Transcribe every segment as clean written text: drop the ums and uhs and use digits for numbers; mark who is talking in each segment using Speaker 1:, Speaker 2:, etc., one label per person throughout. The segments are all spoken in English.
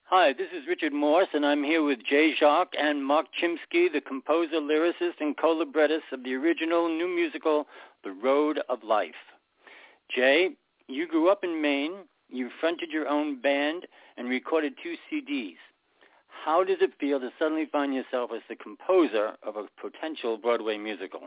Speaker 1: Hi, this is Richard Morse, and I'm here with Jay Jacques and Mark Chimsky, the composer, lyricist, and co-librettist of the original new musical, The Road of Life. Jay, you grew up in Maine, you fronted your own band, and recorded 2 CDs. How does it feel to suddenly find yourself as the composer of a potential Broadway musical?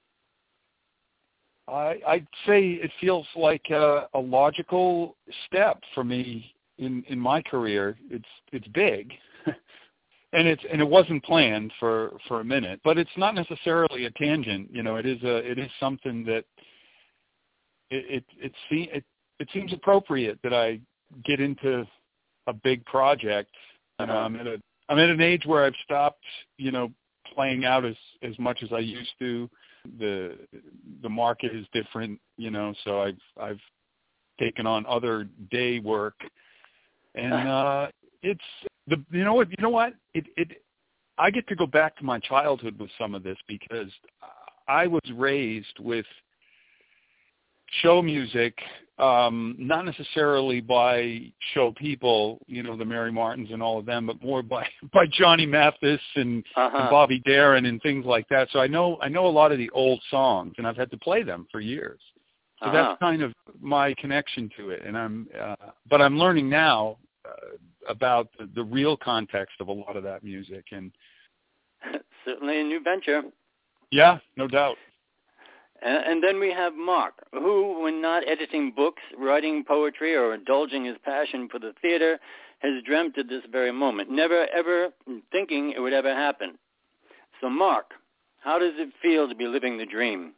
Speaker 2: I'd say it feels like a logical step for me in my career. It's big, and it wasn't planned for a minute, but it's not necessarily a tangent. You know, it is something that it seems appropriate that I get into a big project. You know, I'm at an age where I've stopped, playing out as much as I used to. The market is different, so I've taken on other day work, and it's you know what I get to go back to my childhood with some of this, because I was raised with show music, not necessarily by show people, the Mary Martins and all of them, but more by Johnny Mathis and Bobby Darin and things like that. So I know a lot of the old songs, and I've had to play them for years. So that's kind of my connection to it. And but I'm learning now about the real context of a lot of that music. And
Speaker 1: certainly a new venture.
Speaker 2: Yeah, no doubt.
Speaker 1: And then we have Mark, who, when not editing books, writing poetry, or indulging his passion for the theater, has dreamt of this very moment, never ever thinking it would ever happen. So, Mark, how does it feel to be living the dream?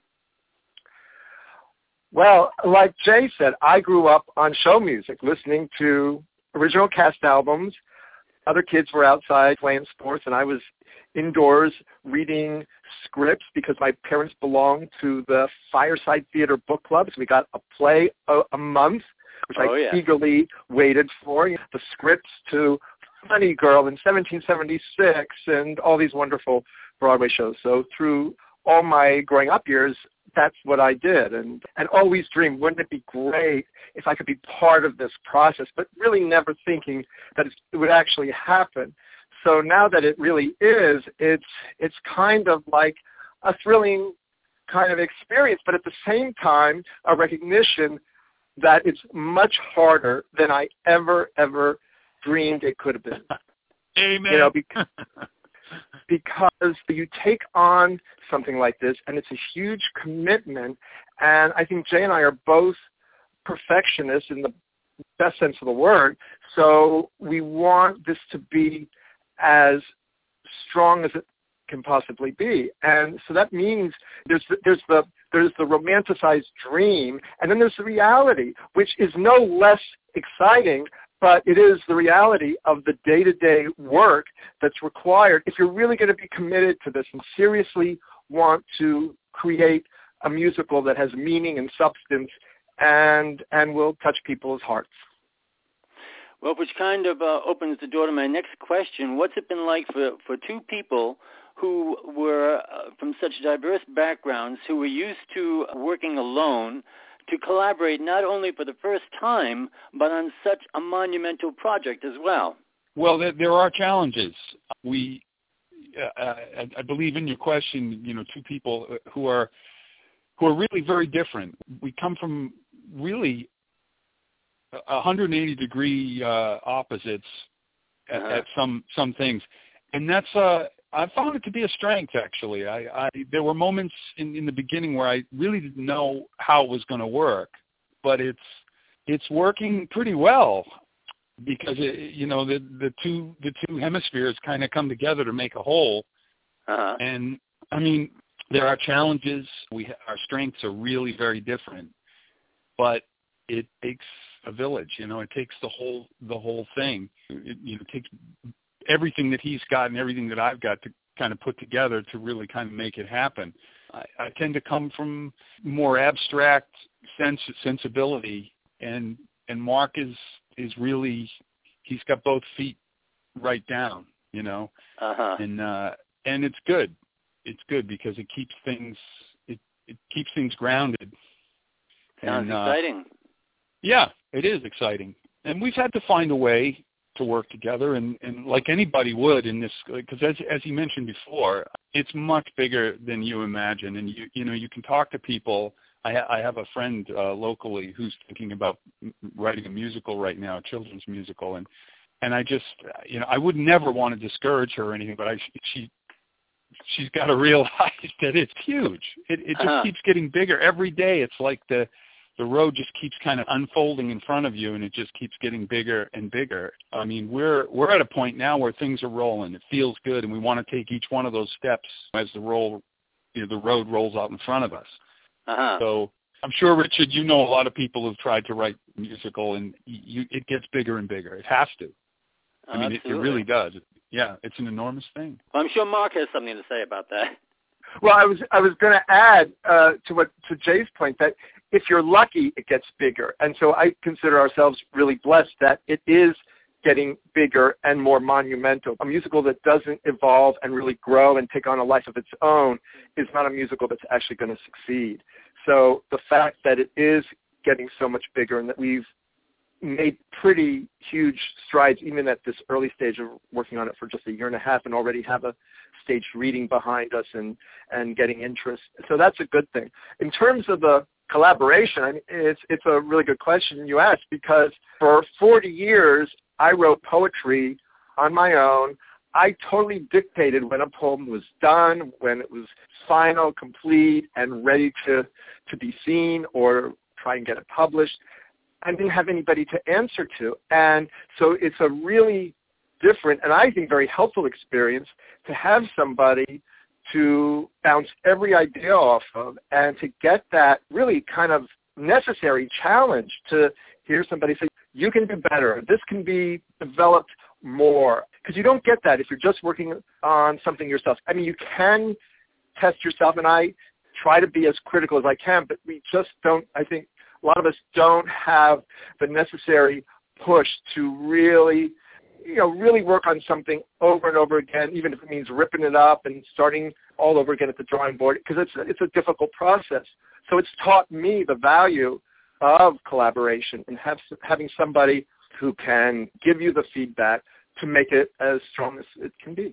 Speaker 3: Well, like Jay said, I grew up on show music, listening to original cast albums. Other kids were outside playing sports, and I was indoors reading scripts because my parents belonged to the Fireside Theater Book Club. So we got a play a month, which I eagerly waited for. The scripts to Funny Girl in 1776 and all these wonderful Broadway shows. So through all my growing up years, that's what I did, and always dreamed, wouldn't it be great if I could be part of this process, but really never thinking that it would actually happen. So now that it really is, it's kind of like a thrilling kind of experience, but at the same time, a recognition that it's much harder than I ever dreamed it could have been.
Speaker 2: Amen.
Speaker 3: Because you take on something like this, and it's a huge commitment, and I think Jay and I are both perfectionists in the best sense of the word, so we want this to be as strong as it can possibly be. And so that means there's the romanticized dream, and then there's the reality, which is no less exciting, but it is the reality of the day-to-day work that's required if you're really going to be committed to this and seriously want to create a musical that has meaning and substance and will touch people's hearts.
Speaker 1: Well, which kind of opens the door to my next question. What's it been like for 2 people who were from such diverse backgrounds, who were used to working alone, to collaborate not only for the first time, but on such a monumental project as well?
Speaker 2: Well, there are challenges. I believe in your question, 2 people who are really very different. We come from really 180-degree opposites at some things, and that's I found it to be a strength, actually. There were moments in the beginning where I really didn't know how it was going to work, but it's working pretty well, because the two hemispheres kind of come together to make a whole. And I mean, there are challenges. Our strengths are really very different, but it takes a village. It takes the whole thing. It takes everything that he's got and everything that I've got to kind of put together to really kind of make it happen. I tend to come from more abstract sensibility, and Mark is really, he's got both feet right down, and it's good. It's good because it keeps things grounded.
Speaker 1: Sounds exciting.
Speaker 2: Yeah, it is exciting. And we've had to find a way to work together, and like anybody would in this, because as you mentioned before, it's much bigger than you imagine, and you can talk to people. I have a friend locally who's thinking about writing a musical right now, a children's musical, and I just, I would never want to discourage her or anything, but she's got to realize that it's huge. It just keeps getting bigger every day. It's like the road just keeps kind of unfolding in front of you, and it just keeps getting bigger and bigger. I mean, we're at a point now where things are rolling. It feels good, and we want to take each one of those steps as the road rolls out in front of us. So I'm sure, Richard, a lot of people who've tried to write a musical, and it gets bigger and bigger. It has to. I mean, it really does. Yeah, it's an enormous thing.
Speaker 1: Well, I'm sure Mark has something to say about that.
Speaker 3: Well, I was going to add to Jay's point that if you're lucky, it gets bigger. And so I consider ourselves really blessed that it is getting bigger and more monumental. A musical that doesn't evolve and really grow and take on a life of its own is not a musical that's actually going to succeed. So the fact that it is getting so much bigger and that we've made pretty huge strides even at this early stage of working on it for just a year and a half, and already have a staged reading behind us and getting interest. So that's a good thing. In terms of the collaboration, I mean, it's a really good question you asked, because for 40 years I wrote poetry on my own. I totally dictated when a poem was done, when it was final, complete, and ready to be seen or try and get it published. I didn't have anybody to answer to. And so it's a really different and I think very helpful experience to have somebody to bounce every idea off of and to get that really kind of necessary challenge to hear somebody say, you can do better. This can be developed more. Because you don't get that if you're just working on something yourself. I mean, you can test yourself, and I try to be as critical as I can, but we just don't, I think a lot of us don't have the necessary push to really, really work on something over and over again, even if it means ripping it up and starting all over again at the drawing board, because it's a difficult process. So it's taught me the value of collaboration and having somebody who can give you the feedback to make it as strong as it can be.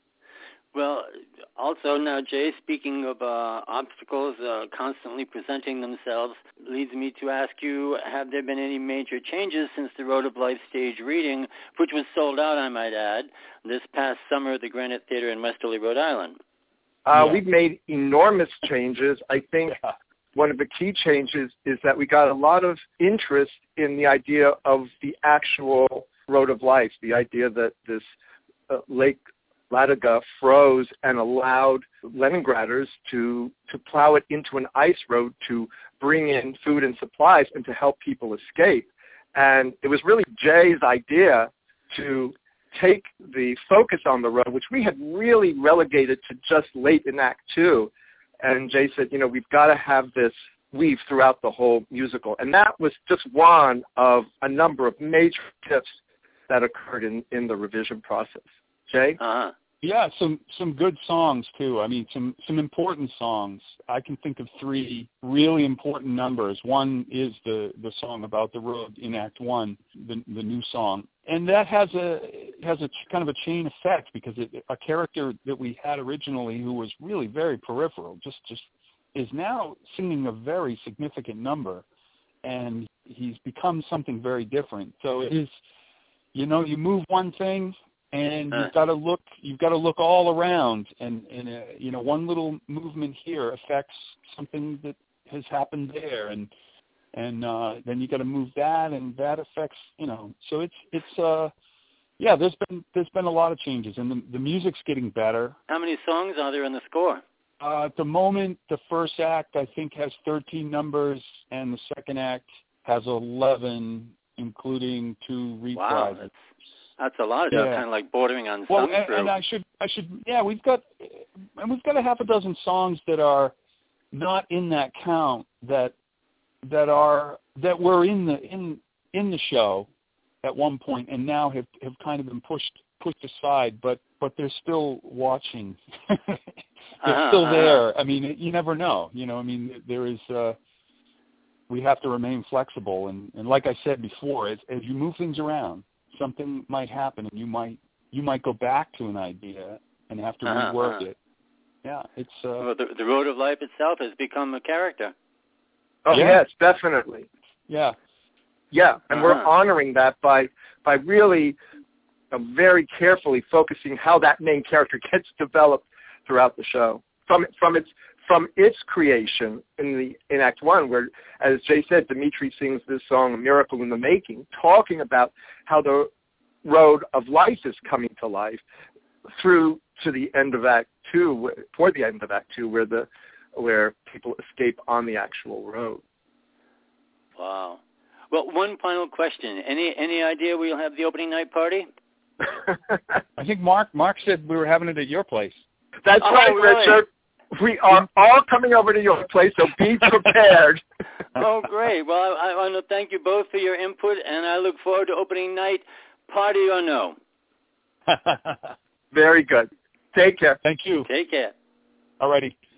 Speaker 1: Well, also now, Jay, speaking of obstacles constantly presenting themselves, leads me to ask you, have there been any major changes since the Road of Life stage reading, which was sold out, I might add, this past summer at the Granite Theater in Westerly, Rhode Island?
Speaker 3: We've made enormous changes. I think one of the key changes is that we got a lot of interest in the idea of the actual Road of Life, the idea that this Lake Ladoga froze and allowed Leningraders to plow it into an ice road to bring in food and supplies and to help people escape. And it was really Jay's idea to take the focus on the road, which we had really relegated to just late in Act 2. And Jay said, we've got to have this weave throughout the whole musical. And that was just one of a number of major tips that occurred in the revision process. Jay?
Speaker 2: Yeah, some good songs too. I mean, some important songs. I can think of 3 really important numbers. One is the song about the road in Act 1, the new song, and that has a kind of a chain effect, because a character that we had originally who was really very peripheral just is now singing a very significant number, and he's become something very different. So it is, you move one thing, and you've got to look all around, and one little movement here affects something that has happened there, and then you got to move that, and that affects, so it's there's been a lot of changes, and the music's getting better.
Speaker 1: How many songs are there in the score?
Speaker 2: At the moment, the first act I think has 13 numbers, and the second act has 11, including 2 reprises.
Speaker 1: Wow, that's a lot. It's kind of like bordering on sung through.
Speaker 2: And I should we've got a half a dozen songs that are not in that count that were in the show at one point, and now have kind of been pushed aside, but they're still watching. They're still there. I mean, you never know. There is. We have to remain flexible, and like I said before, as you move things around, something might happen, and you might go back to an idea and have to rework it. Yeah, it's
Speaker 1: well, the road of life itself has become a character.
Speaker 3: Oh yes, definitely.
Speaker 2: Yeah.
Speaker 3: Yeah, and we're honoring that by really very carefully focusing how that main character gets developed throughout the show. From its creation in Act 1, where, as Jay said, Dimitri sings this song, "A Miracle in the Making," talking about how the road of life is coming to life through to the end of Act 2, toward the end of Act 2, where people escape on the actual road.
Speaker 1: Wow. Well, one final question. Any idea we'll have the opening night party?
Speaker 2: I think Mark said we were having it at your place.
Speaker 3: That's right,
Speaker 1: really?
Speaker 3: Richard. We are all coming over to your place, so be prepared.
Speaker 1: Oh, great. Well, I want to thank you both for your input, and I look forward to opening night, party or no.
Speaker 3: Very good. Take care.
Speaker 2: Thank you.
Speaker 1: Take care.
Speaker 2: All righty.